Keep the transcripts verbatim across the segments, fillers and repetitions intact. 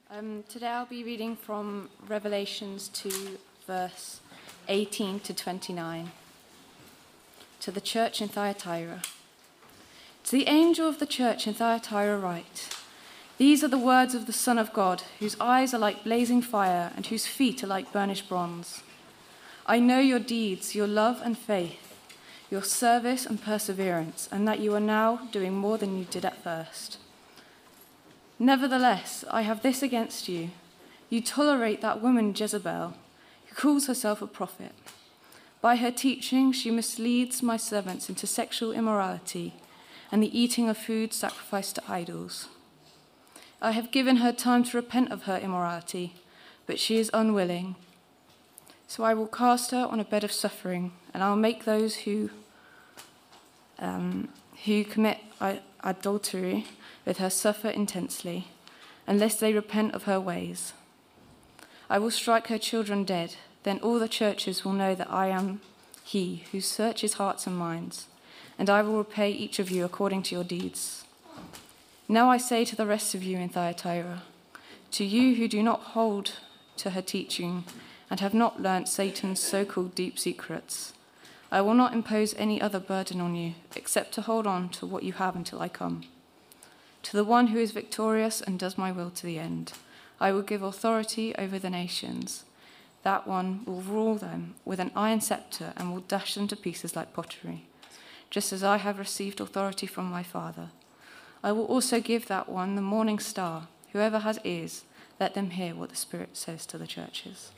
Um, today I'll be reading from Revelations two, verse eighteen to twenty-nine. To the church in Thyatira. To the angel of the church in Thyatira write, these are the words of the Son of God, whose eyes are like blazing fire and whose feet are like burnished bronze. I know your deeds, your love and faith, your service and perseverance, and that you are now doing more than you did at first. Nevertheless, I have this against you. You tolerate that woman Jezebel, who calls herself a prophet. By her teaching, she misleads my servants into sexual immorality and the eating of food sacrificed to idols. I have given her time to repent of her immorality, but she is unwilling. So I will cast her on a bed of suffering, and I will make those who um, who commit adultery with her suffer intensely, unless they repent of her ways. I will strike her children dead, then all the churches will know that I am he who searches hearts and minds, and I will repay each of you according to your deeds. Now I say to the rest of you in Thyatira, to you who do not hold to her teaching and have not learnt Satan's so-called deep secrets, I will not impose any other burden on you except to hold on to what you have until I come. To the one who is victorious and does my will to the end, I will give authority over the nations. That one will rule them with an iron scepter and will dash them to pieces like pottery, just as I have received authority from my Father. I will also give that one the morning star. Whoever has ears, let them hear what the Spirit says to the churches.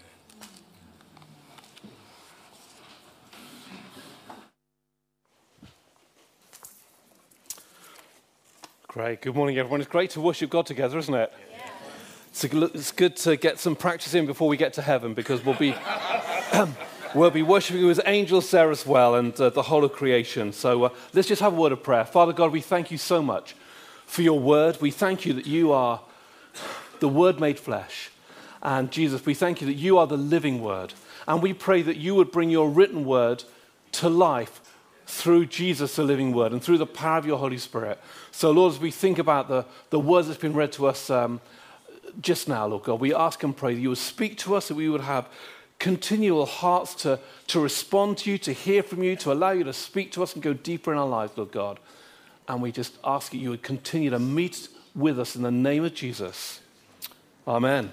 Great. Good morning, everyone. It's great to worship God together, isn't it? Yeah. It's, a, it's good to get some practice in before we get to heaven, because we'll be we'll be worshiping with angels there as well, and uh, the whole of creation. So uh, let's just have a word of prayer. Father God, we thank you so much for your word. We thank you that you are the Word made flesh, and Jesus, we thank you that you are the living Word, and we pray that you would bring your written word to life through Jesus, the living Word, and through the power of your Holy Spirit. So, Lord, as we think about the, the words that's been read to us um, just now, Lord God, we ask and pray that you would speak to us, that we would have continual hearts to, to respond to you, to hear from you, to allow you to speak to us and go deeper in our lives, Lord God. And we just ask that you would continue to meet with us in the name of Jesus. Amen.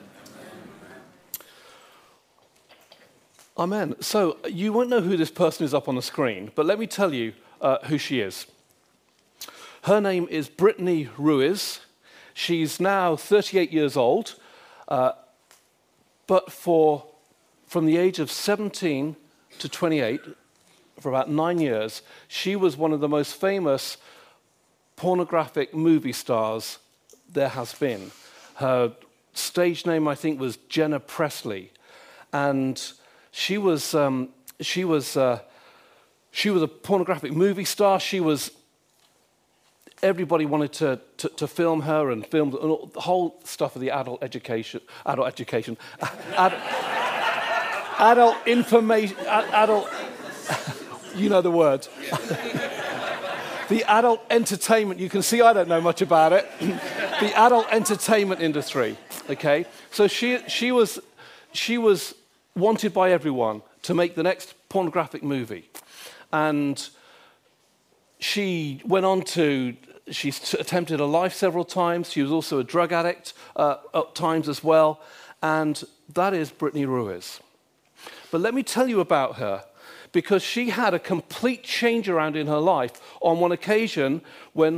Amen. So you won't know who this person is up on the screen, but let me tell you uh, who she is. Her name is Brittany Ruiz. She's now thirty-eight years old, uh, but for from the age of seventeen to twenty-eight, for about nine years, she was one of the most famous pornographic movie stars there has been. Her stage name, I think, was Jenna Presley, and She was um, she was uh, she was a pornographic movie star. She was everybody wanted to, to, to film her and film the whole stuff of the adult education, adult education, ad, adult information, adult. You know the word. The adult entertainment. You can see I don't know much about it. The adult entertainment industry. Okay, so she she was she was. wanted by everyone to make the next pornographic movie. And she went on to, she attempted her life several times. She was also a drug addict uh, at times as well. And that is Brittany Ruiz. But let me tell you about her, because she had a complete change around in her life on one occasion when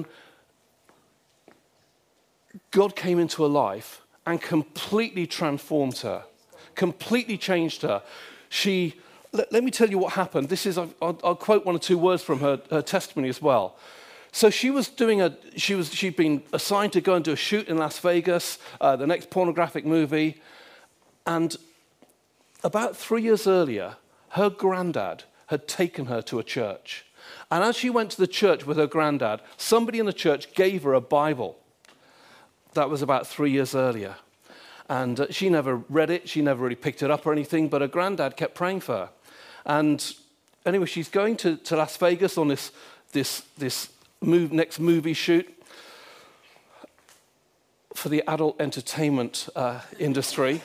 God came into her life and completely transformed her. Completely changed her. She, let, let me tell you what happened. This is, I'll, I'll quote one or two words from her, her testimony as well. So she was doing a, she was, she'd been assigned to go and do a shoot in Las Vegas, uh, the next pornographic movie. And about three years earlier, her granddad had taken her to a church. And as she went to the church with her granddad, somebody in the church gave her a Bible. That was about three years earlier. And uh, she never read it, she never really picked it up or anything, but her granddad kept praying for her. And anyway, she's going to, to Las Vegas on this, this, this move, next movie shoot. for the adult entertainment uh, industry.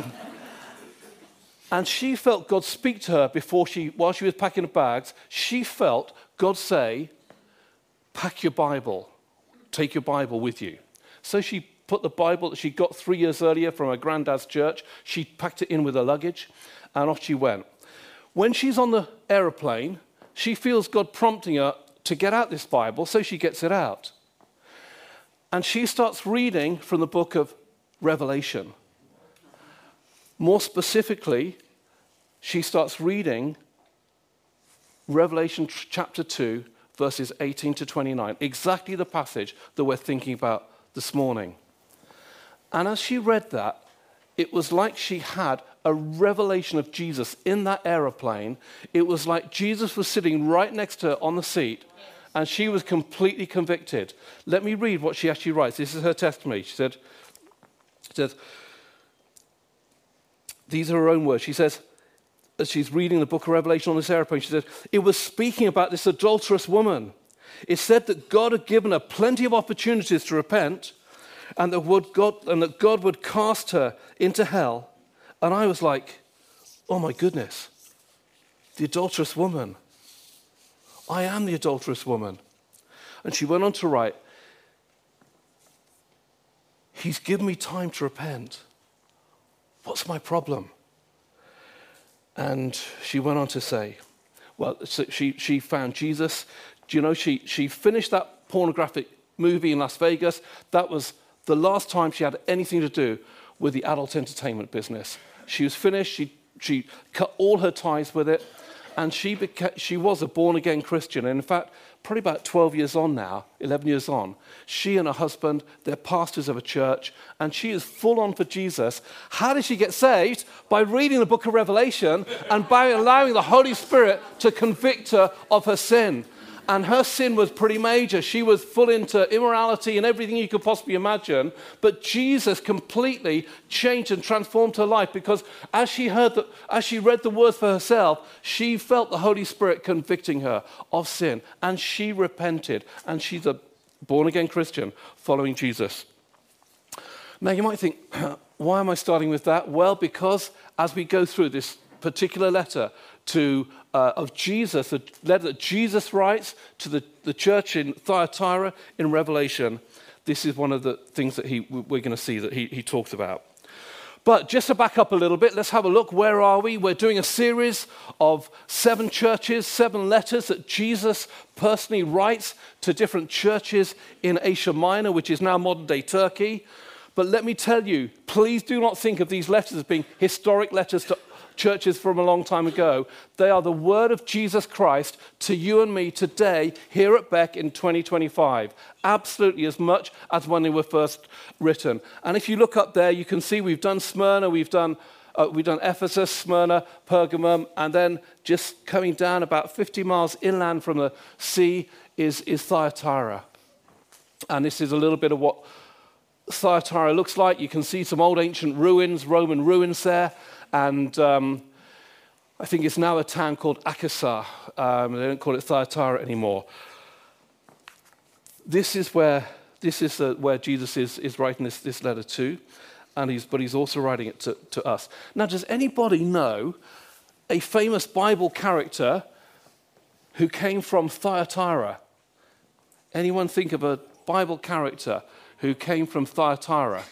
And she felt God speak to her before she, while she was packing her bags, she felt God say, pack your Bible, take your Bible with you. So she put the Bible that she got three years earlier from her granddad's church, she packed it in with her luggage, and off she went. When she's on the aeroplane, she feels God prompting her to get out this Bible, so she gets it out. And she starts reading from the book of Revelation. More specifically, she starts reading Revelation chapter two, verses eighteen to twenty-nine, exactly the passage that we're thinking about this morning. And as she read that, it was like she had a revelation of Jesus in that aeroplane. It was like Jesus was sitting right next to her on the seat, and she was completely convicted. Let me read what she actually writes. This is her testimony. She said, she says, these are her own words. She says, as she's reading the book of Revelation on this airplane, she said, it was speaking about this adulterous woman. It said that God had given her plenty of opportunities to repent, and that, would God, and that God would cast her into hell. And I was like, oh my goodness, the adulterous woman. I am the adulterous woman. And she went on to write, he's given me time to repent. What's my problem? And she went on to say, well, so she, she found Jesus. Do you know, she, she finished that pornographic movie in Las Vegas. That was the last time she had anything to do with the adult entertainment business. She was finished. She, she cut all her ties with it. And she, beca- she was a born-again Christian. And in fact, probably about twelve years on now, eleven years on, she and her husband, they're pastors of a church, and she is full on for Jesus. How did she get saved? By reading the book of Revelation and by allowing the Holy Spirit to convict her of her sin. And her sin was pretty major. She was full into immorality and everything you could possibly imagine. But Jesus completely changed and transformed her life, because as she heard the, as she read the word for herself, she felt the Holy Spirit convicting her of sin. And she repented. And she's a born-again Christian following Jesus. Now you might think, why am I starting with that? Well, because as we go through this particular letter to uh, of Jesus, the letter that Jesus writes to the, the church in Thyatira in Revelation, this is one of the things that he, we're going to see that he, he talks about. But just to back up a little bit, let's have a look. Where are we? We're doing a series of seven churches, seven letters that Jesus personally writes to different churches in Asia Minor, which is now modern-day Turkey. But let me tell you, please do not think of these letters as being historic letters to churches from a long time ago. They are the word of Jesus Christ to you and me today here at Beck in twenty twenty-five. Absolutely as much as when they were first written. And if you look up there, you can see we've done Smyrna, we've done uh, we've done Ephesus, Smyrna, Pergamum, and then just coming down about fifty miles inland from the sea is, is Thyatira. And this is a little bit of what Thyatira looks like. You can see some old ancient ruins, Roman ruins there. And um, I think it's now a town called Akasa. Um, they don't call it Thyatira anymore. This is where this is uh, where Jesus is, is writing this, this letter to, and he's but he's also writing it to, to us. Now, does anybody know a famous Bible character who came from Thyatira? Anyone think of a Bible character who came from Thyatira?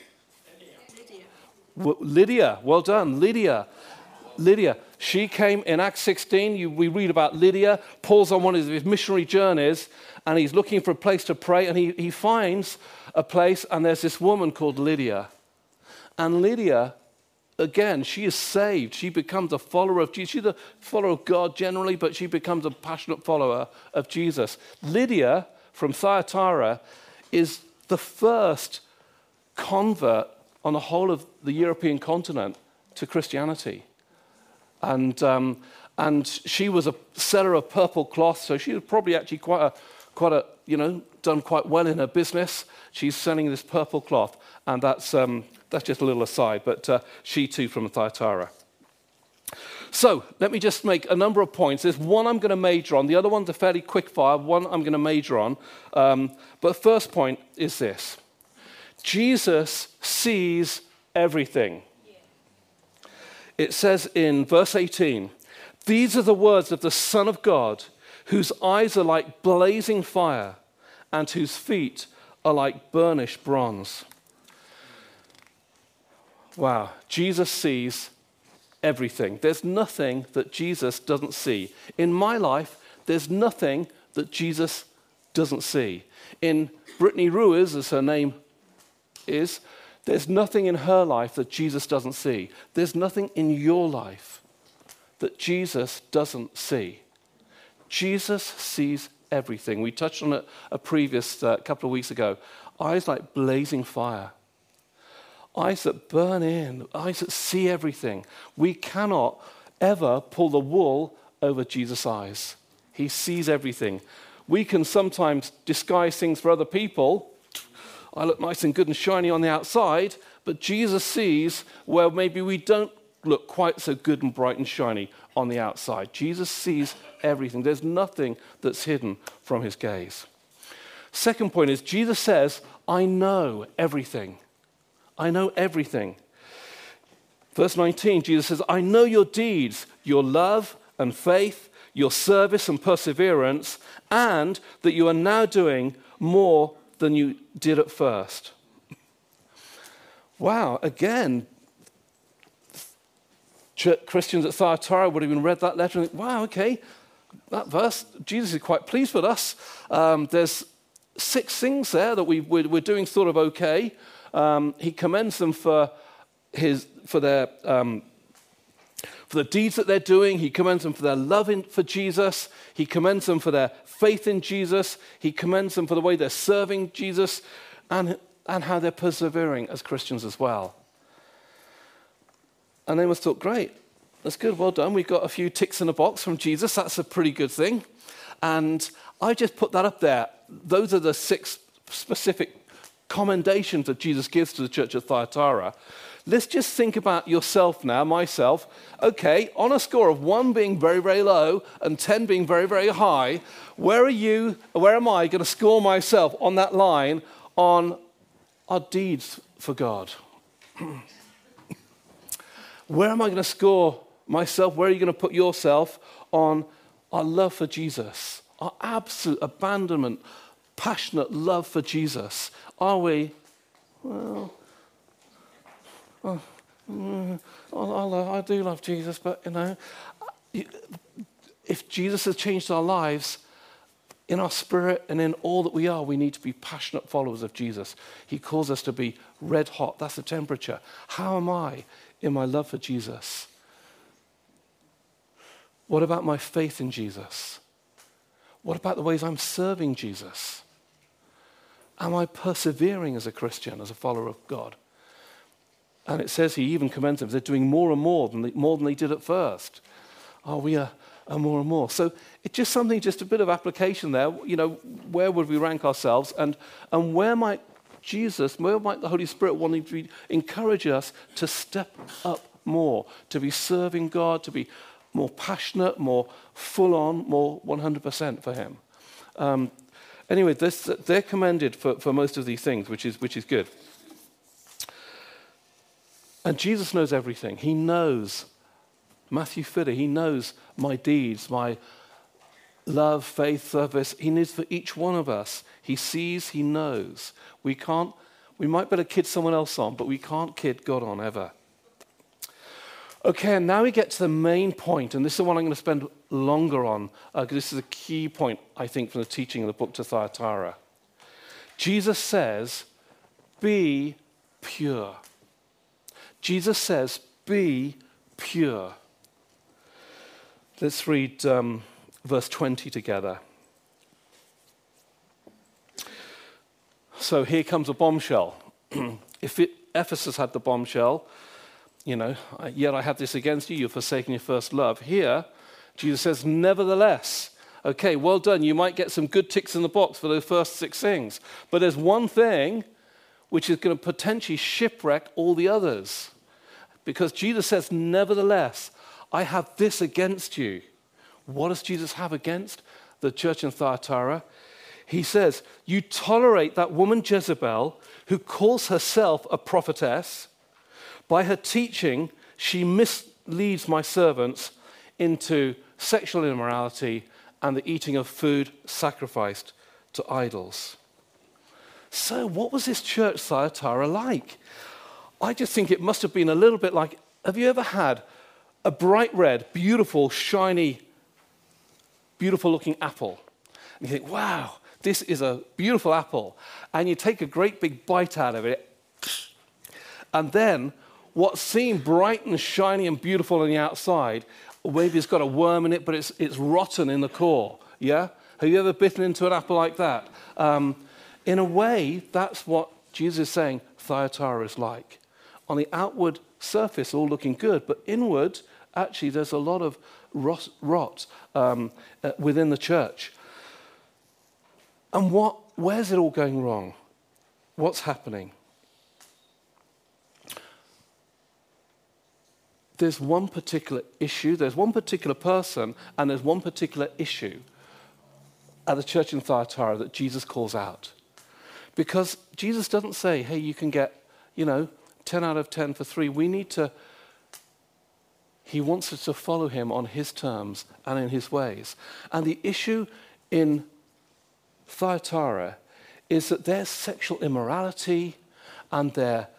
Lydia, well done, Lydia. Lydia, she came in Acts sixteen. You, we read about Lydia. Paul's on one of his missionary journeys, and he's looking for a place to pray, and he, he finds a place, and there's this woman called Lydia. And Lydia, again, she is saved. She becomes a follower of Jesus. She's a follower of God generally, but she becomes a passionate follower of Jesus. Lydia from Thyatira is the first convert on the whole of the European continent to Christianity. And um, and she was a seller of purple cloth, so she was probably actually quite a, quite a, you know, done quite well in her business. She's selling this purple cloth, and that's um, that's just a little aside, but uh, she too from Thyatira. So let me just make a number of points. There's one I'm going to major on, the other one's a fairly quick fire, one I'm going to major on. Um, but first point is this. Jesus sees everything. It says in verse eighteen, these are the words of the Son of God, whose eyes are like blazing fire and whose feet are like burnished bronze. Wow, Jesus sees everything. There's nothing that Jesus doesn't see. In my life, there's nothing that Jesus doesn't see. In Brittany Ruiz, as her name is, there's nothing in her life that Jesus doesn't see. There's nothing in your life that Jesus doesn't see. Jesus sees everything. We touched on it a previous uh, couple of weeks ago. Eyes like blazing fire. Eyes that burn in, eyes that see everything. We cannot ever pull the wool over Jesus' eyes. He sees everything. We can sometimes disguise things for other people. I look nice and good and shiny on the outside, but Jesus sees where maybe we don't look quite so good and bright and shiny on the outside. Jesus sees everything. There's nothing that's hidden from his gaze. Second point is Jesus says, I know everything. I know everything. Verse nineteen, Jesus says, I know your deeds, your love and faith, your service and perseverance, and that you are now doing more than you did at first. Wow, again, Christians at Thyatira would have even read that letter and think, wow, okay, that verse, Jesus is quite pleased with us. Um, there's six things there that we, we're, we're doing sort of okay. Um, he commends them for his for their um, for the deeds that they're doing. He commends them for their love in, for Jesus. He commends them for their faith in Jesus. He commends them for the way they're serving Jesus, and and how they're persevering as Christians as well. And they must thought, great, that's good, well done. We've got a few ticks in the box from Jesus. That's a pretty good thing. And I just put that up there. Those are the six specific commendations that Jesus gives to the church at Thyatira. Let's just think about yourself now, myself. Okay, on a score of one being very, very low and ten being very, very high, where are you, where am I going to score myself on that line on our deeds for God? Where am I going to score myself? Where are you going to put yourself on our love for Jesus? Our absolute abandonment, passionate love for Jesus. Are we, well, oh, mm, I, I, I do love Jesus, but, you know, if Jesus has changed our lives, in our spirit and in all that we are, we need to be passionate followers of Jesus. He calls us to be red hot. That's the temperature. How am I in my love for Jesus? What about my faith in Jesus? What about the ways I'm serving Jesus? Am I persevering as a Christian, as a follower of God? And it says he even commends them. They're doing more and more than they, more than they did at first. Oh, we are, are more and more. So it's just something, just a bit of application there. You know, where would we rank ourselves? And, and where might Jesus, where might the Holy Spirit want to encourage us to step up more, to be serving God, to be more passionate, more full on, more one hundred percent for him? Um, Anyway, this, they're commended for, for most of these things, which is, which is good. And Jesus knows everything. He knows, Matthew Fidder, he knows my deeds, my love, faith, service. He knows for each one of us. He sees, he knows. We can't, we might better kid someone else on, but we can't kid God on ever. Okay, and now we get to the main point, and this is the one I'm going to spend longer on, because uh, this is a key point, I think, from the teaching of the book to Thyatira. Jesus says, be pure. Jesus says, be pure. Let's read um, verse twenty together. So here comes a bombshell. If it, Ephesus had the bombshell, you know, yet I have this against you, you've forsaken your first love. Here, Jesus says, nevertheless, okay, well done, you might get some good ticks in the box for those first six things, but there's one thing which is going to potentially shipwreck all the others. Because Jesus says, nevertheless, I have this against you. What does Jesus have against the church in Thyatira? He says, you tolerate that woman Jezebel, who calls herself a prophetess. By her teaching, she misleads my servants into sexual immorality and the eating of food sacrificed to idols. So what was this church Thyatira like? I just think it must have been a little bit like, have you ever had a bright red, beautiful, shiny, beautiful looking apple? And you think, wow, this is a beautiful apple. And you take a great big bite out of it. And then what seemed bright and shiny and beautiful on the outside, maybe it's got a worm in it, but it's, it's rotten in the core. Yeah? Have you ever bitten into an apple like that? Um, in a way, that's what Jesus is saying Thyatira is like. On the outward surface, all looking good, but inward, actually, there's a lot of rot, rot um, uh, within the church. And what? Where's it all going wrong? What's happening? There's one particular issue, there's one particular person, and there's one particular issue at the church in Thyatira that Jesus calls out. Because Jesus doesn't say, hey, you can get, you know, ten out of ten for three. We need to, he wants us to follow him on his terms and in his ways. And the issue in Thyatira is that their sexual immorality and their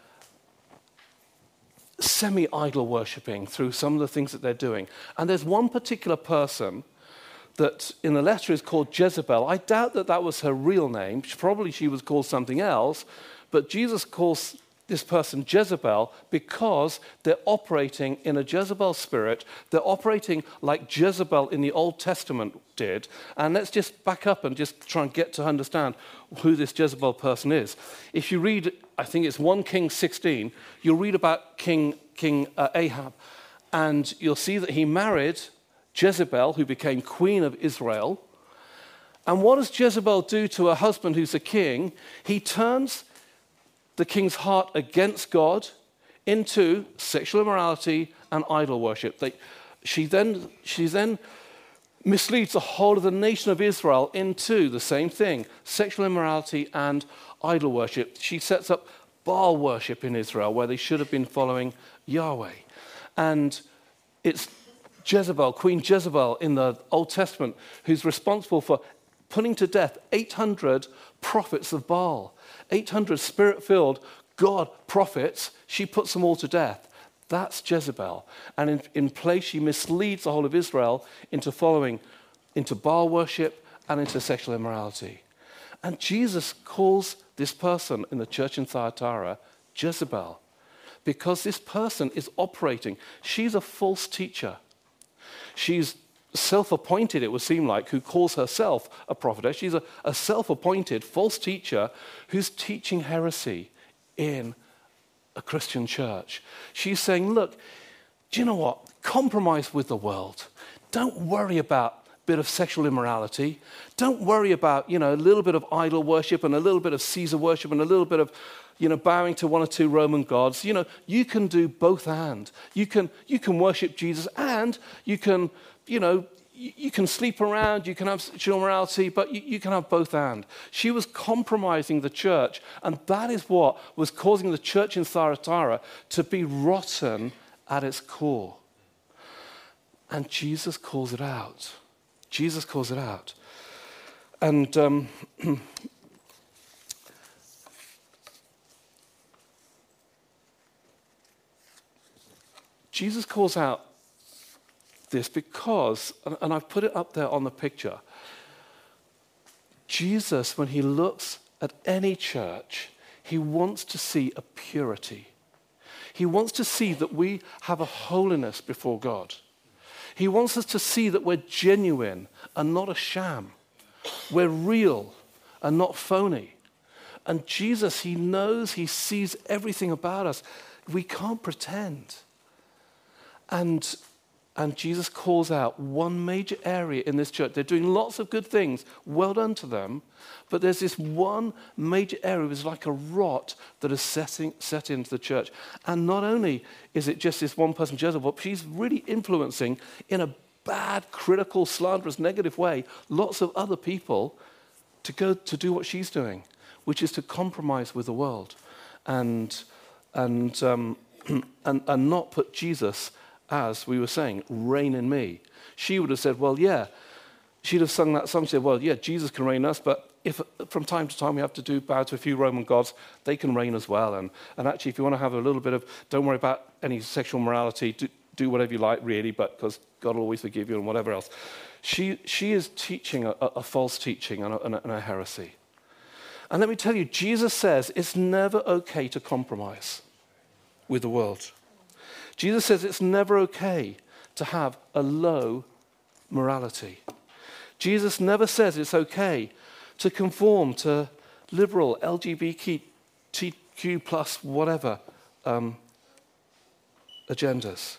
semi-idol worshipping through some of the things that they're doing. And there's one particular person that in the letter is called Jezebel. I doubt that that was her real name. Probably she was called something else. But Jesus calls this person Jezebel because they're operating in a Jezebel spirit. They're operating like Jezebel in the Old Testament did. And let's just back up and just try and get to understand who this Jezebel person is. If you read, I think it's First Kings sixteen, you'll read about King, King uh, Ahab. And you'll see that he married Jezebel, who became queen of Israel. And what does Jezebel do to her husband, who's a king? He turns the king's heart against God into sexual immorality and idol worship. They, she, then, she then misleads the whole of the nation of Israel into the same thing, sexual immorality and idol worship. She sets up Baal worship in Israel where they should have been following Yahweh. And it's Jezebel, Queen Jezebel in the Old Testament, who's responsible for putting to death eight hundred prophets of Baal. eight hundred spirit-filled God prophets, she puts them all to death. That's Jezebel. And in, in place, she misleads the whole of Israel into following, into Baal worship and into sexual immorality. And Jesus calls this person in the church in Thyatira Jezebel because this person is operating. She's a false teacher. She's self-appointed, it would seem like, who calls herself a prophetess. She's a, a self-appointed false teacher who's teaching heresy in a Christian church. She's saying, look, do you know what? Compromise with the world. Don't worry about a bit of sexual immorality. Don't worry about, you know, a little bit of idol worship and a little bit of Caesar worship and a little bit of, you know, bowing to one or two Roman gods. You know, you can do both and. You can, you can worship Jesus and you can, you know, you, you can sleep around, you can have sexual morality, but you, you can have both and. She was compromising the church, and that is what was causing the church in Thyatira to be rotten at its core. And Jesus calls it out. Jesus calls it out. And um, Jesus calls out this because, and I've put it up there on the picture, Jesus, when he looks at any church, he wants to see a purity. He wants to see that we have a holiness before God. He wants us to see that we're genuine and not a sham. We're real and not phony. And Jesus, he knows, he sees everything about us. We can't pretend. And, and Jesus calls out one major area in this church. They're doing lots of good things. Well done to them. But there's this one major area. It's like a rot that is setting, set into the church. And not only is it just this one person, Jezebel, but she's really influencing in a bad, critical, slanderous, negative way lots of other people to go to do what she's doing, which is to compromise with the world and, and, um, and, and not put Jesus, as we were saying, reign in me. She would have said, well, yeah, she'd have sung that song. She said, well, yeah, Jesus can reign us, but if from time to time we have to do bow to a few Roman gods, they can reign as well. And, and actually, if you want to have a little bit of, don't worry about any sexual morality, do, do whatever you like, really, but because God will always forgive you and whatever else. She, she is teaching a, a false teaching and a, and, a, and a heresy. And let me tell you, Jesus says it's never okay to compromise with the world. Jesus says it's never okay to have a low morality. Jesus never says it's okay to conform to liberal, L G B T Q plus, whatever, um, agendas.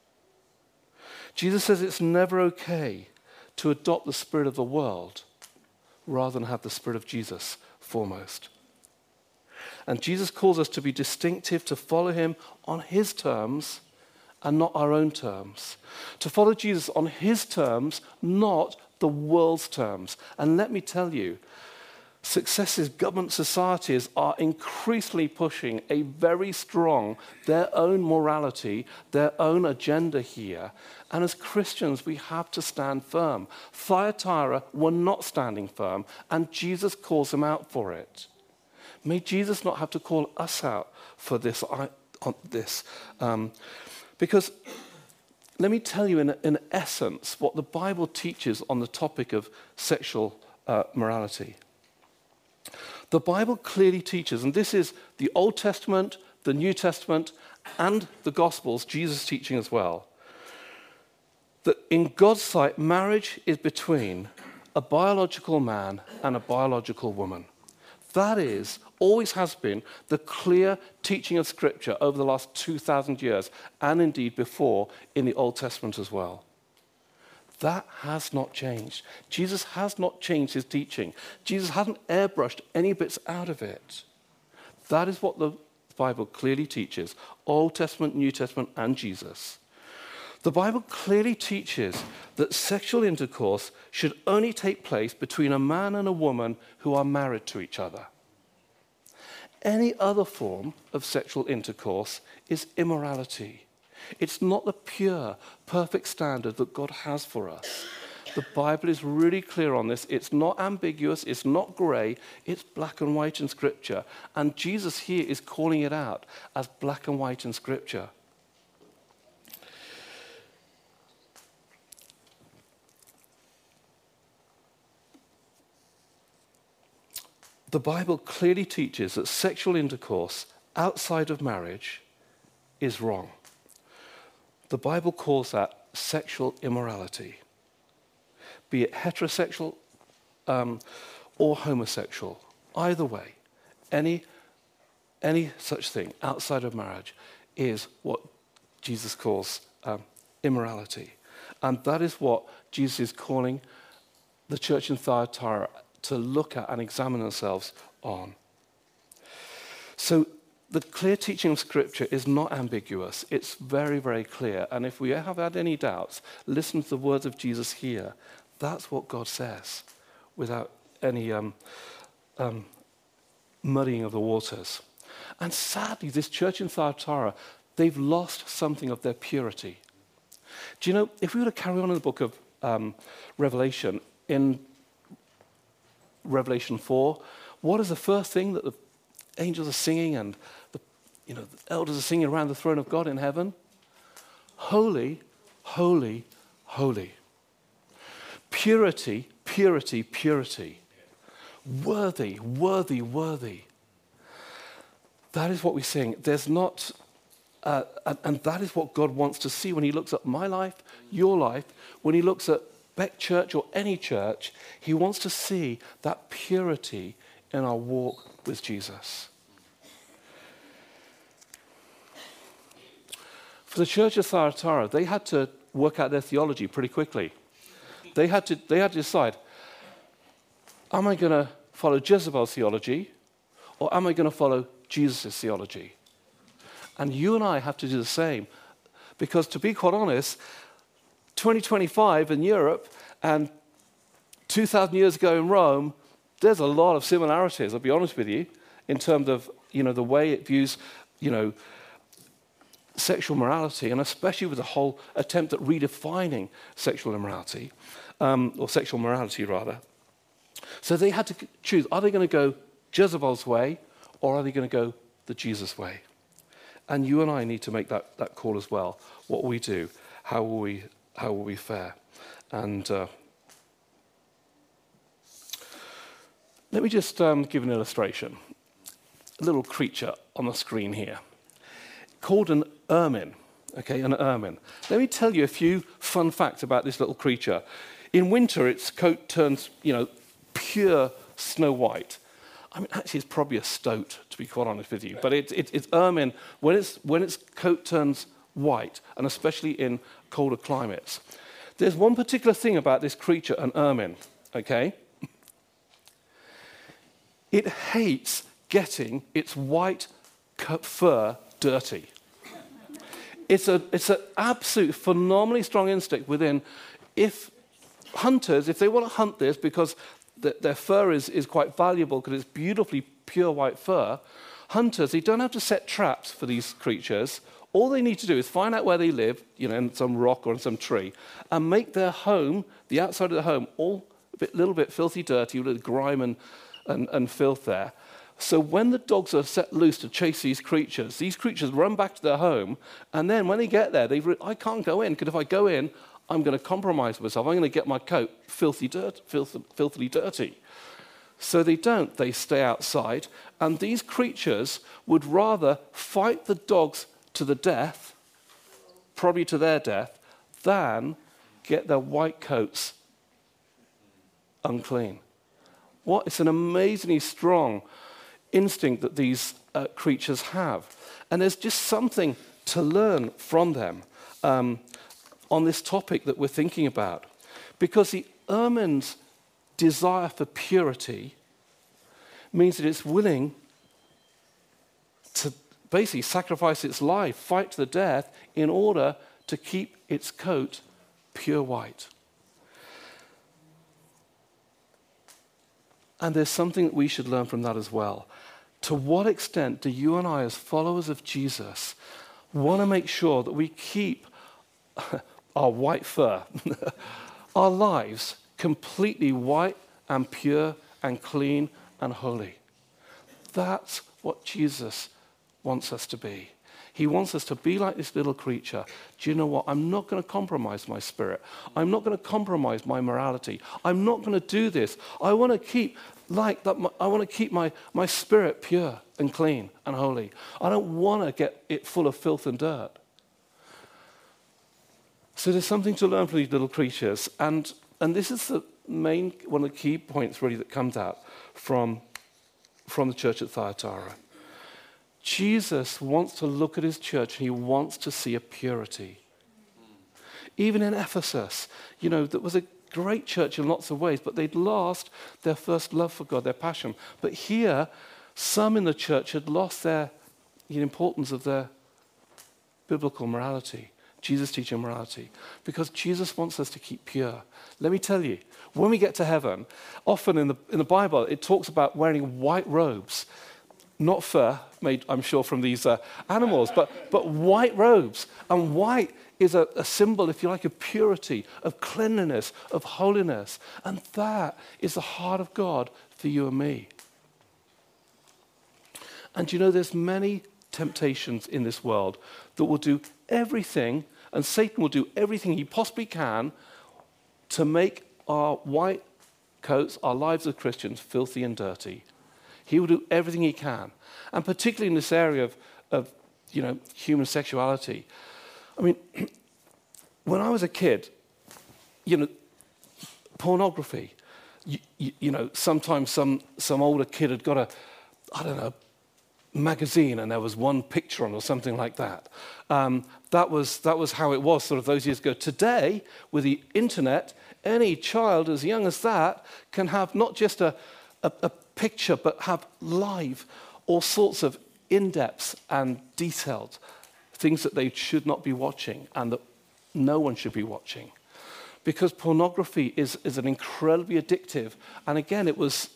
Jesus says it's never okay to adopt the spirit of the world rather than have the spirit of Jesus foremost. And Jesus calls us to be distinctive, to follow him on his terms and not our own terms. To follow Jesus on his terms, not the world's terms. And let me tell you, successive government societies are increasingly pushing a very strong, their own morality, their own agenda here. And as Christians, we have to stand firm. Thyatira were not standing firm, and Jesus calls them out for it. May Jesus not have to call us out for this. On this. Um, because let me tell you in, in essence what the Bible teaches on the topic of sexual uh, morality. The Bible clearly teaches, and this is the Old Testament, the New Testament, and the Gospels, Jesus' teaching as well, that in God's sight, marriage is between a biological man and a biological woman. That is, always has been, the clear teaching of Scripture over the last two thousand years, and indeed before in the Old Testament as well. That has not changed. Jesus has not changed his teaching. Jesus hasn't airbrushed any bits out of it. That is what the Bible clearly teaches, Old Testament, New Testament, and Jesus. The Bible clearly teaches that sexual intercourse should only take place between a man and a woman who are married to each other. Any other form of sexual intercourse is immorality. It's not the pure, perfect standard that God has for us. The Bible is really clear on this. It's not ambiguous. It's not grey. It's black and white in Scripture. And Jesus here is calling it out as black and white in Scripture. The Bible clearly teaches that sexual intercourse outside of marriage is wrong. The Bible calls that sexual immorality, be it heterosexual um, or homosexual. Either way, any, any such thing outside of marriage is what Jesus calls um, immorality. And that is what Jesus is calling the church in Thyatira to look at and examine themselves on. So the clear teaching of Scripture is not ambiguous. It's very, very clear. And if we have had any doubts, listen to the words of Jesus here. That's what God says, without any um, um, muddying of the waters. And sadly, this church in Thyatira, they've lost something of their purity. Do you know, if we were to carry on in the book of um, Revelation, in Revelation four, what is the first thing that the angels are singing and the, you know, the elders are singing around the throne of God in heaven? Holy, holy, holy. Purity, purity, purity. Worthy, worthy, worthy. That is what we sing. There's not, uh, and, and that is what God wants to see when he looks at my life, your life, when he looks at Beck Church or any church. He wants to see that purity in our walk with Jesus. For the church of Thyatira, they had to work out their theology pretty quickly. They had to, they had to decide, am I going to follow Jezebel's theology or am I going to follow Jesus' theology? And you and I have to do the same. Because to be quite honest, twenty twenty-five in Europe and two thousand years ago in Rome, there's a lot of similarities, I'll be honest with you, in terms of, you know, the way it views, you know, sexual morality, and especially with the whole attempt at redefining sexual immorality, um, or sexual morality rather. So they had to choose, are they going to go Jezebel's way, or are they going to go the Jesus way? And you and I need to make that, that call as well. What will we do? How will we, how will we fare? And uh, let me just um, give an illustration. A little creature on the screen here, called an ermine, okay, an ermine. Let me tell you a few fun facts about this little creature. In winter, its coat turns, you know, pure snow white. I mean, actually, it's probably a stoat, to be quite honest with you. But it, it, it's ermine, when, it's, when its coat turns white, and especially in colder climates. There's one particular thing about this creature, an ermine, okay? It hates getting its white fur dirty. It's a it's an absolute phenomenally strong instinct within. If hunters, if they want to hunt this because the, their fur is, is quite valuable because it's beautifully pure white fur, hunters, they don't have to set traps for these creatures. All they need to do is find out where they live, you know, in some rock or in some tree, and make their home, the outside of the home, all a bit, little bit filthy dirty, with grime and, and, and filth there. So when the dogs are set loose to chase these creatures, these creatures run back to their home, and then when they get there, they re- I can't go in, because if I go in, I'm going to compromise myself. I'm going to get my coat filthy dirt, filth, filthily dirty. So they don't. They stay outside, and these creatures would rather fight the dogs to the death, probably to their death, than get their white coats unclean. What? It's an amazingly strong instinct that these uh, creatures have. And there's just something to learn from them um, on this topic that we're thinking about. Because the ermine's desire for purity means that it's willing to basically sacrifice its life, fight to the death, in order to keep its coat pure white. And there's something that we should learn from that as well. To what extent do you and I, as followers of Jesus, want to make sure that we keep our white fur, our lives completely white and pure and clean and holy? That's what Jesus wants us to be. He wants us to be like this little creature. Do you know what? I'm not going to compromise my spirit. I'm not going to compromise my morality. I'm not going to do this. I want to keep like that. I want to keep my, my spirit pure and clean and holy. I don't want to get it full of filth and dirt. So there's something to learn from these little creatures. And, and this is the main, one of the key points really that comes out from, from the church at Thyatira. Jesus wants to look at his church and he wants to see a purity. Even in Ephesus, you know, that was a great church in lots of ways, but they'd lost their first love for God, their passion. But here, some in the church had lost their, the importance of their biblical morality, Jesus teaching morality, because Jesus wants us to keep pure. Let me tell you, when we get to heaven, often in the, in the Bible, it talks about wearing white robes. Not fur, made, I'm sure, from these uh, animals, but, but white robes. And white is a, a symbol, if you like, of purity, of cleanliness, of holiness. And that is the heart of God for you and me. And you know, there's many temptations in this world that will do everything, and Satan will do everything he possibly can to make our white coats, our lives as Christians, filthy and dirty. He will do everything he can. And particularly in this area of, of you know, human sexuality. I mean, when I was a kid, you know, pornography, you, you, you know, sometimes some, some older kid had got a, I don't know, magazine and there was one picture on or something like that. Um, that was, that was how it was sort of those years ago. Today, with the internet, any child as young as that can have not just a, a, a picture, but have live all sorts of in-depth and detailed things that they should not be watching and that no one should be watching. Because pornography is, is an incredibly addictive, and again, it was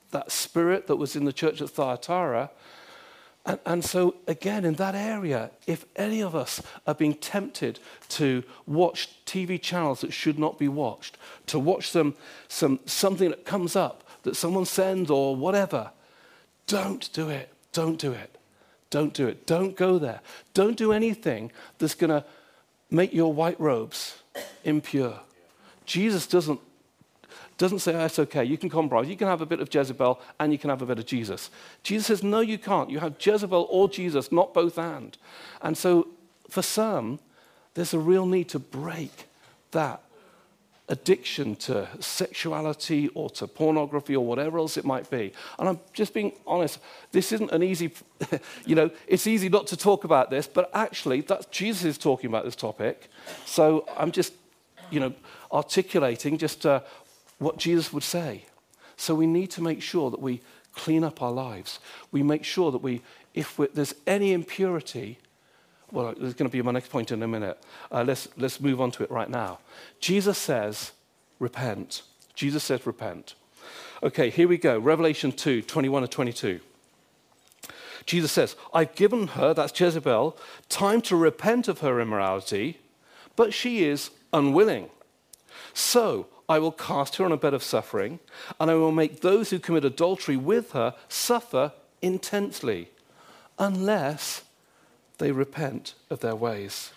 that spirit that was in the church at Thyatira. And, and so, again, in that area, if any of us are being tempted to watch T V channels that should not be watched, to watch some, some, something that comes up that someone sends or whatever, don't do it. Don't do it. Don't do it. Don't go there. Don't do anything that's going to make your white robes impure. Jesus doesn't doesn't say, oh, it's okay, you can compromise. You can have a bit of Jezebel and you can have a bit of Jesus. Jesus says, no, you can't. You have Jezebel or Jesus, not both and. And so for some, there's a real need to break that addiction to sexuality or to pornography or whatever else it might be. And I'm just being honest, this isn't an easy, you know, it's easy not to talk about this, but actually that's Jesus is talking about this topic. So I'm just, you know, articulating just uh, what Jesus would say. So we need to make sure that we clean up our lives. We make sure that we, if we, there's any impurity, well, there's going to be my next point in a minute. Uh, let's, let's move on to it right now. Jesus says, repent. Jesus says, repent. Okay, here we go. Revelation two, twenty-one and twenty-two. Jesus says, I've given her, that's Jezebel, time to repent of her immorality, but she is unwilling. So I will cast her on a bed of suffering, and I will make those who commit adultery with her suffer intensely, unless they repent of their ways.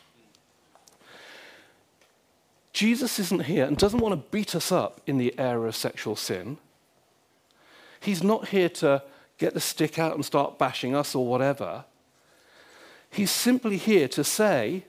Jesus isn't here and doesn't want to beat us up in the area of sexual sin. He's not here to get the stick out and start bashing us or whatever. He's simply here to say,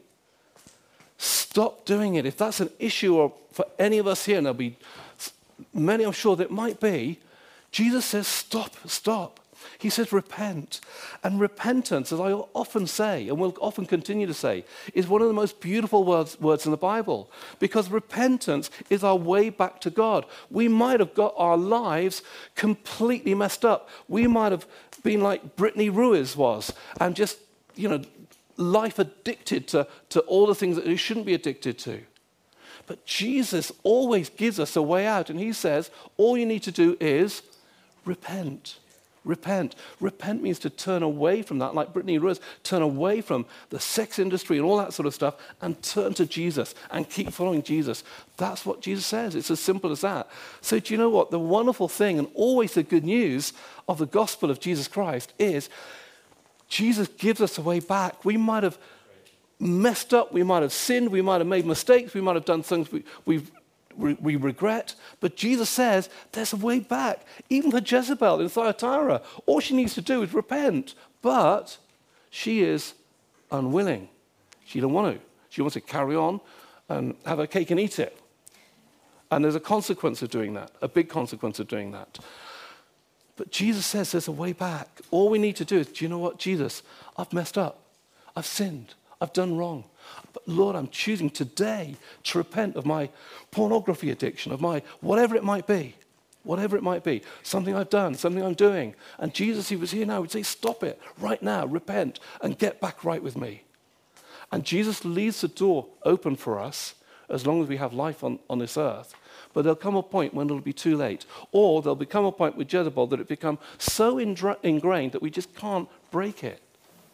stop doing it. If that's an issue or for any of us here, and there'll be many I'm sure that might be, Jesus says, stop, stop. He says, repent. And repentance, as I often say, and will often continue to say, is one of the most beautiful words, words in the Bible. Because repentance is our way back to God. We might have got our lives completely messed up. We might have been like Brittany Ruiz was, and just, you know, life addicted to, to all the things that we shouldn't be addicted to. But Jesus always gives us a way out. And he says, all you need to do is repent. Repent. Repent means to turn away from that, like Brittany Ruiz, turn away from the sex industry and all that sort of stuff and turn to Jesus and keep following Jesus. That's what Jesus says. It's as simple as that. So do you know what? The wonderful thing and always the good news of the gospel of Jesus Christ is Jesus gives us a way back. We might have messed up, we might have sinned, we might have made mistakes, we might have done things we, we've we regret, but Jesus says there's a way back. Even for Jezebel in Thyatira, all she needs to do is repent, but she is unwilling. She don't want to. She wants to carry on and have her cake and eat it. And there's a consequence of doing that, a big consequence of doing that. But Jesus says there's a way back. All we need to do is, do you know what, Jesus, I've messed up. I've sinned. I've done wrong. But Lord, I'm choosing today to repent of my pornography addiction, of my whatever it might be, whatever it might be, something I've done, something I'm doing. And Jesus, he was here now, would say, stop it right now, repent and get back right with me. And Jesus leaves the door open for us as long as we have life on, on this earth. But there'll come a point when it'll be too late. Or there'll become a point with Jezebel that it become so indra- ingrained that we just can't break it.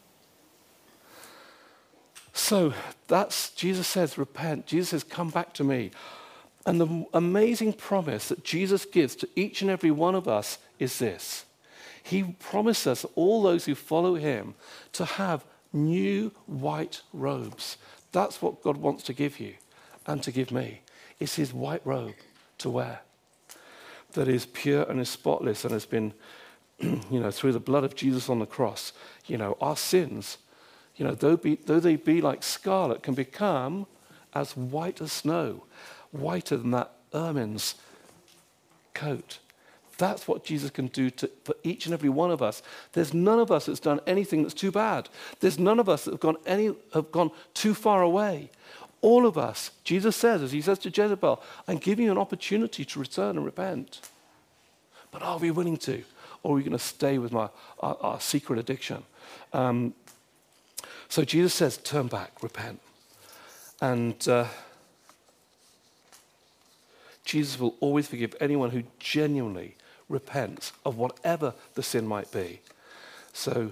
So that's, Jesus says, repent. Jesus says, come back to me. And the amazing promise that Jesus gives to each and every one of us is this. He promises all those who follow him to have new white robes. That's what God wants to give you and to give me. It's his white robe to wear that is pure and is spotless and has been, you know, through the blood of Jesus on the cross, you know, our sins, you know, though, be, though they be like scarlet, can become as white as snow, whiter than that ermine's coat. That's what Jesus can do to, for each and every one of us. There's none of us that's done anything that's too bad. There's none of us that have gone, any, have gone too far away. All of us, Jesus says, as he says to Jezebel, I'm giving you an opportunity to return and repent. But are we willing to? Or are we going to stay with my, our, our secret addiction? Um, So Jesus says, turn back, repent. And uh, Jesus will always forgive anyone who genuinely repent of whatever the sin might be. So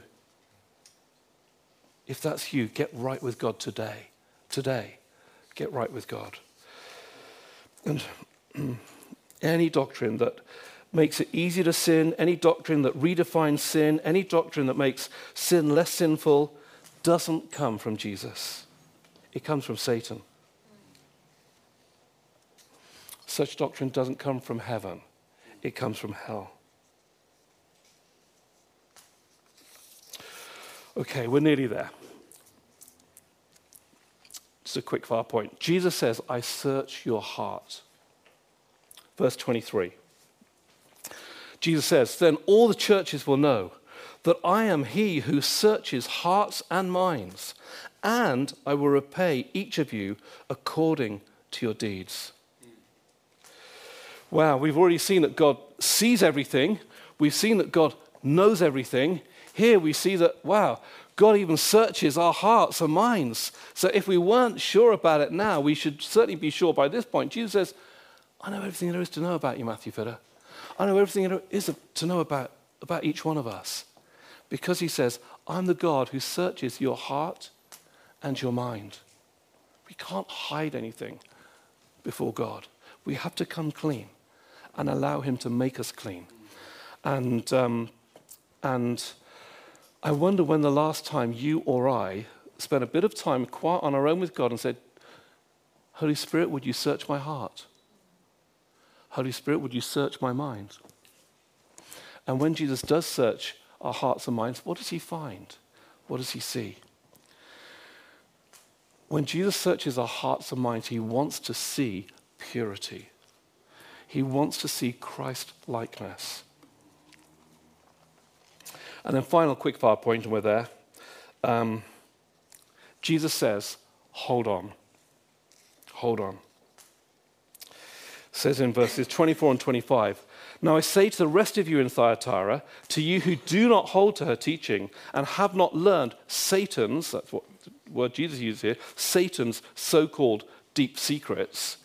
if that's you, get right with God today. Today, get right with God. And any doctrine that makes it easy to sin, any doctrine that redefines sin, any doctrine that makes sin less sinful, doesn't come from Jesus. It comes from Satan. Such doctrine doesn't come from heaven. It comes from hell. Okay, we're nearly there. Just a quick fire point. Jesus says, I search your heart. Verse twenty-three. Jesus says, then all the churches will know that I am he who searches hearts and minds, and I will repay each of you according to your deeds. Wow, we've already seen that God sees everything. We've seen that God knows everything. Here we see that, wow, God even searches our hearts and minds. So if we weren't sure about it now, we should certainly be sure by this point. Jesus says, I know everything there is to know about you, Matthew Fitter. I know everything there is to know about, about each one of us. Because he says, I'm the God who searches your heart and your mind. We can't hide anything before God. We have to come clean and allow him to make us clean. And um, and I wonder when the last time you or I spent a bit of time quiet on our own with God and said, Holy Spirit, would you search my heart? Holy Spirit, would you search my mind? And when Jesus does search our hearts and minds, what does he find? What does he see? When Jesus searches our hearts and minds, he wants to see purity. He wants to see Christ-likeness. And then final quick fire point, and we're there. Um, Jesus says, hold on. Hold on. Says in verses twenty-four and twenty-five, now I say to the rest of you in Thyatira, to you who do not hold to her teaching and have not learned Satan's, that's what the word Jesus uses here, Satan's so-called deep secrets,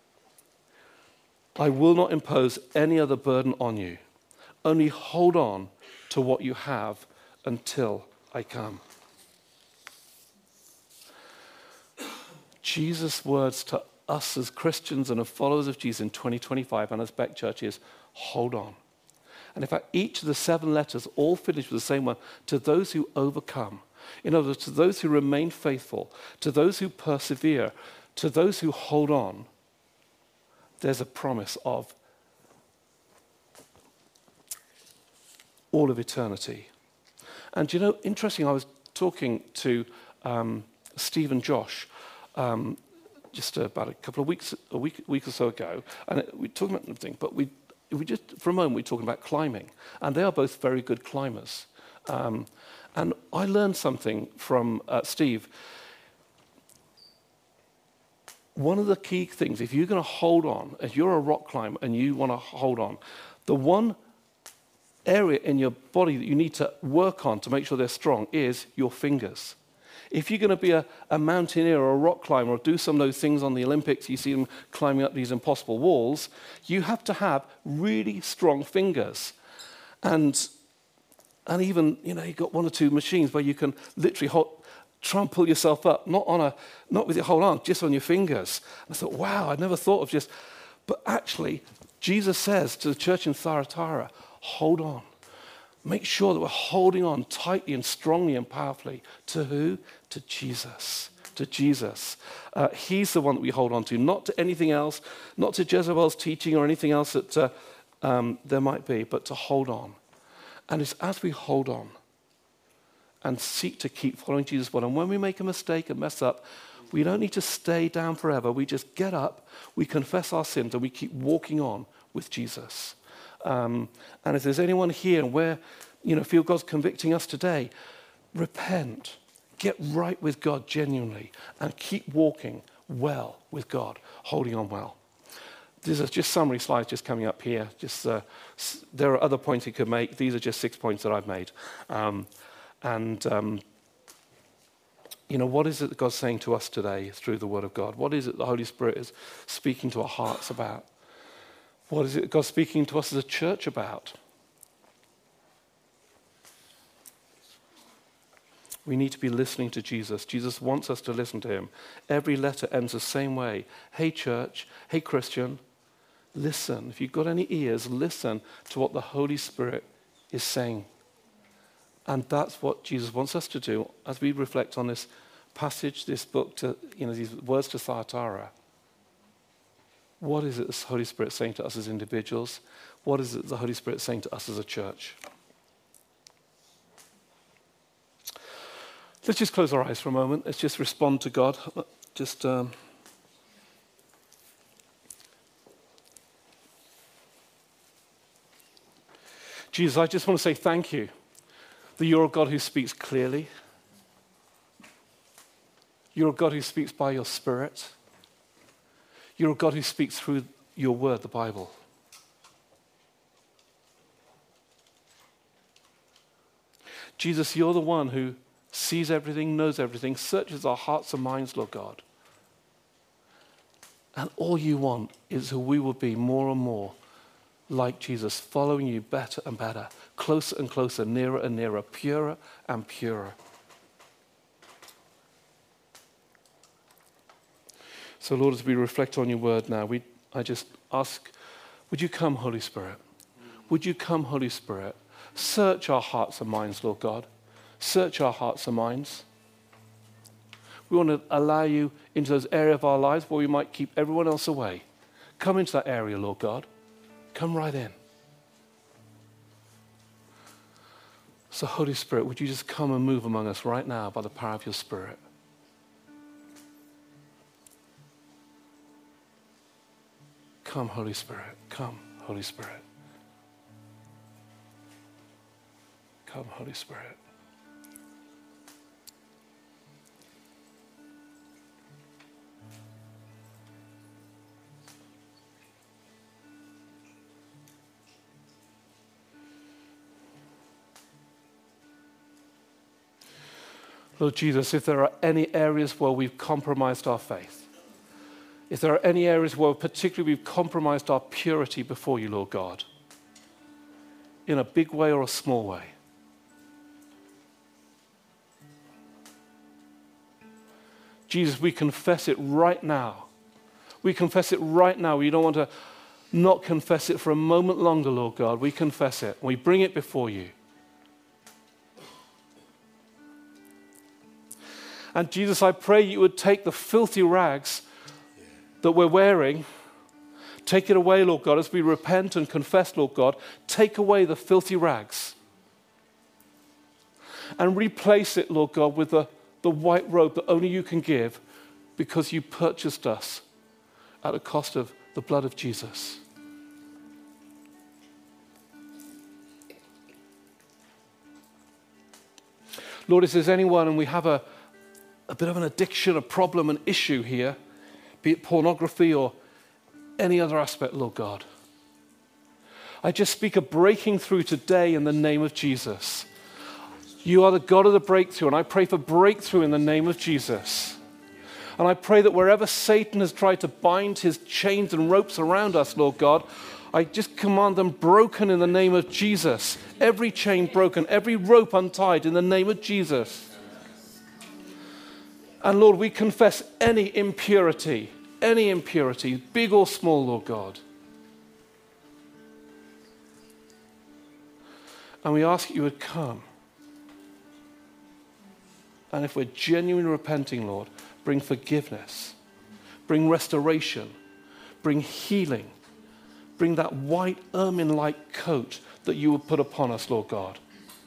I will not impose any other burden on you. Only hold on to what you have until I come. Jesus' words to us as Christians and as followers of Jesus in twenty twenty-five and as Beck Church is, hold on. And in fact, each of the seven letters all finish with the same one, to those who overcome. In other words, to those who remain faithful, to those who persevere, to those who hold on, there's a promise of all of eternity. And you know, interesting, I was talking to um, Steve and Josh um, just about a couple of weeks, a week, week or so ago, and it, we were talking about everything, but we, we just, for a moment, we were talking about climbing, and they are both very good climbers. Um, and I learned something from uh, Steve. One of the key things, if you're going to hold on, if you're a rock climber and you want to hold on, the one area in your body that you need to work on to make sure they're strong is your fingers. If you're going to be a, a mountaineer or a rock climber or do some of those things on the Olympics, you see them climbing up these impossible walls, you have to have really strong fingers. And and even, you know, you've got one or two machines where you can literally hold, try and pull yourself up, not on a, not with your whole arm, just on your fingers. And I thought, wow, I never thought of just, but actually, Jesus says to the church in Thyatira, hold on. Make sure that we're holding on tightly and strongly and powerfully. To who? To Jesus. To Jesus. Uh, he's the one that we hold on to, not to anything else, not to Jezebel's teaching or anything else that uh, um, there might be, but to hold on. And it's as we hold on and seek to keep following Jesus well. And when we make a mistake and mess up, we don't need to stay down forever. We just get up, we confess our sins, and we keep walking on with Jesus. Um, and if there's anyone here and where, you know, feel God's convicting us today, repent, get right with God genuinely, and keep walking well with God, holding on well. These are just summary slides just coming up here. Just uh, s- there are other points you could make. These are just six points that I've made. Um, and, um, you know, what is it that God's saying to us today through the Word of God? What is it the Holy Spirit is speaking to our hearts about? What is it God's speaking to us as a church about? We need to be listening to Jesus. Jesus wants us to listen to him. Every letter ends the same way. Hey, church. Hey, Christian. Listen. If you've got any ears, listen to what the Holy Spirit is saying. And that's what Jesus wants us to do as we reflect on this passage, this book, to, you know, these words to Thyatira. What is it the Holy Spirit saying to us as individuals? What is it the Holy Spirit saying to us as a church? Let's just close our eyes for a moment. Let's just respond to God. Just um, Jesus, I just want to say thank you that you're a God who speaks clearly. You're a God who speaks by your Spirit. You're a God who speaks through your word, the Bible. Jesus, you're the one who sees everything, knows everything, searches our hearts and minds, Lord God. And all you want is that we will be more and more like Jesus, following you better and better, closer and closer, nearer and nearer, purer and purer. So, Lord, as we reflect on your word now, we, I just ask, would you come, Holy Spirit? Would you come, Holy Spirit? Search our hearts and minds, Lord God. Search our hearts and minds. We want to allow you into those areas of our lives where we might keep everyone else away. Come into that area, Lord God. Come right in. So, Holy Spirit, would you just come and move among us right now by the power of your Spirit? Come, Holy Spirit. Come, Holy Spirit. Come, Holy Spirit. Lord Jesus, if there are any areas where we've compromised our faith, if there are any areas where particularly we've compromised our purity before you, Lord God, in a big way or a small way, Jesus, we confess it right now. We confess it right now. We don't want to not confess it for a moment longer, Lord God. We confess it. We bring it before you. And Jesus, I pray you would take the filthy rags that we're wearing, take it away, Lord God, as we repent and confess, Lord God. Take away the filthy rags and replace it, Lord God, with the, the white robe that only you can give because you purchased us at the cost of the blood of Jesus. Lord, if there's anyone and we have a a bit of an addiction, a problem, an issue here, be it pornography or any other aspect, Lord God, I just speak a breaking through today in the name of Jesus. You are the God of the breakthrough, and I pray for breakthrough in the name of Jesus. And I pray that wherever Satan has tried to bind his chains and ropes around us, Lord God, I just command them broken in the name of Jesus. Every chain broken, every rope untied in the name of Jesus. And Lord, we confess any impurity, any impurity, big or small, Lord God. And we ask that you would come. And if we're genuinely repenting, Lord, bring forgiveness, bring restoration, bring healing, bring that white ermine-like coat that you would put upon us, Lord God.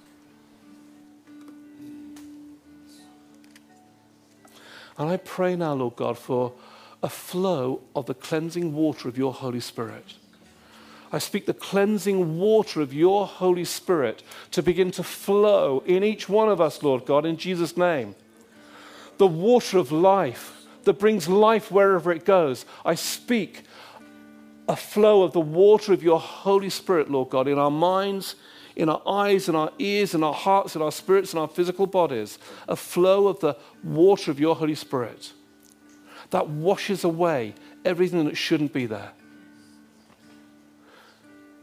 And I pray now, Lord God, for a flow of the cleansing water of your Holy Spirit. I speak the cleansing water of your Holy Spirit to begin to flow in each one of us, Lord God, in Jesus' name. The water of life that brings life wherever it goes. I speak a flow of the water of your Holy Spirit, Lord God, in our minds, in our eyes, in our ears, in our hearts, in our spirits, in our physical bodies. A flow of the water of your Holy Spirit that washes away everything that shouldn't be there.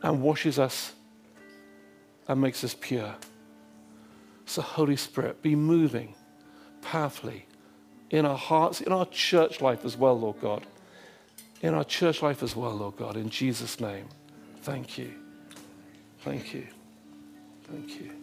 and washes us and makes us pure. So Holy Spirit, be moving powerfully in our hearts, in our church life as well, Lord God. In our church life as well, Lord God, in Jesus' name. Thank you. Thank you. Thank you.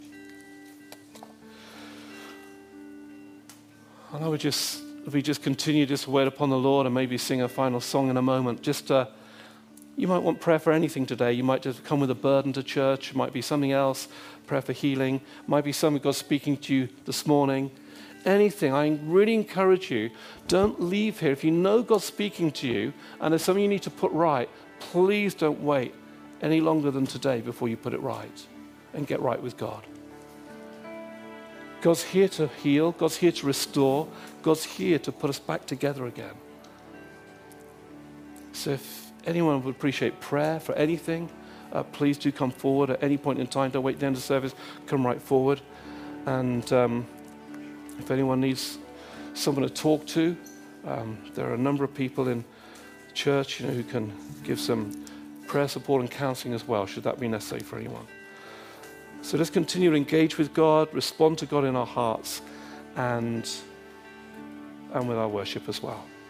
And I would just, if we just continue just to wait upon the Lord and maybe sing a final song in a moment, just uh, you might want prayer for anything today. You might just come with a burden to church. It might be something else, prayer for healing. It might be something God's speaking to you this morning. Anything. I really encourage you, don't leave here. If you know God's speaking to you and there's something you need to put right, please don't wait any longer than today before you put it right and get right with God. God's here to heal. God's here to restore. God's here to put us back together again. So if anyone would appreciate prayer for anything, uh, please do come forward at any point in time. Don't wait to the end of the service. Come right forward. And um, if anyone needs someone to talk to, um, there are a number of people in the church, you know, who can give some prayer support and counseling as well, should that be necessary for anyone. So let's continue to engage with God, respond to God in our hearts, and, and with our worship as well.